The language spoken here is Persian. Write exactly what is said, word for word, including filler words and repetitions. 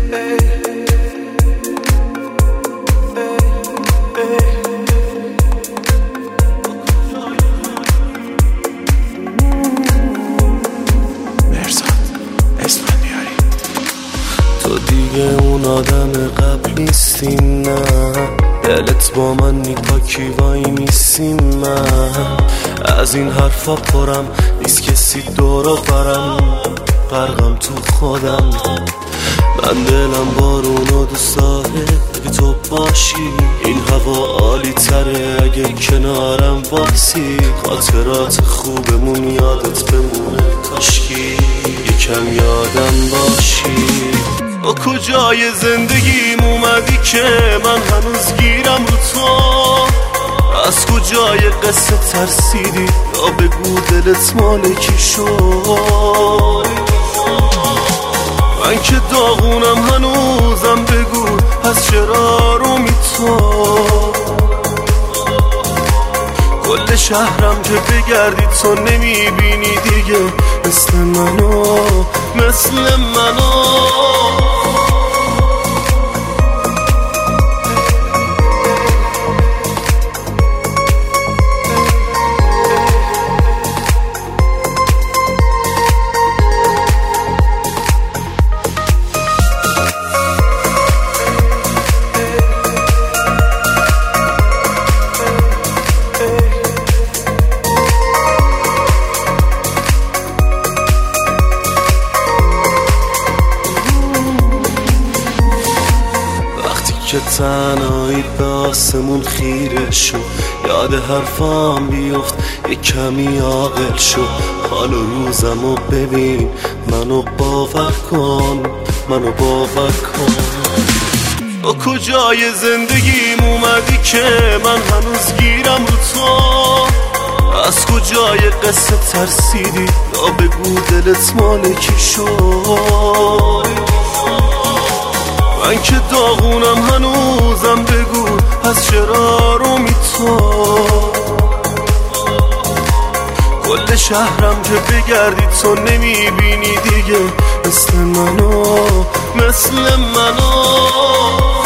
تو دیگه اون آدم قبل نیستی، نه دلت با من میپاکی وای میسیم. من از این حرفا پرم نیست کسی دورو برم، غرقم تو خودم. من دلم بارونو دوست داره اگه تو باشی، این هوا عالی تره اگه کنارم باسی. خاطرات خوبمون یادت بمونه کاشکی یکم یادم باشی. با کجای زندگیم اومدی که من هنوز گیرم رو تو؟ از کجای قصه ترسیدی یا بگو دلت مال کی شد؟ من که داغونم هنوزم بگو پس چرا رو می تو؟ کل شهرم که بگردی تو نمیبینی دیگه مثل منو مثل منو. که تنهایی به آسمون خیره شو، یاد حرفام بیفت یک کمی عاقل شو. حال و روزمو ببین منو باور کن، منو باور کن. با کجای زندگیم اومدی که من هنوز گیرم رو تو؟ از کجای قصه ترسیدی یا بگو دلت مال کی شد؟ من که داغونم هنوزم بگو پس چرا رو می تو؟ کل شهرم که بگردی تو نمیبینی دیگه مثل منو مثل منو.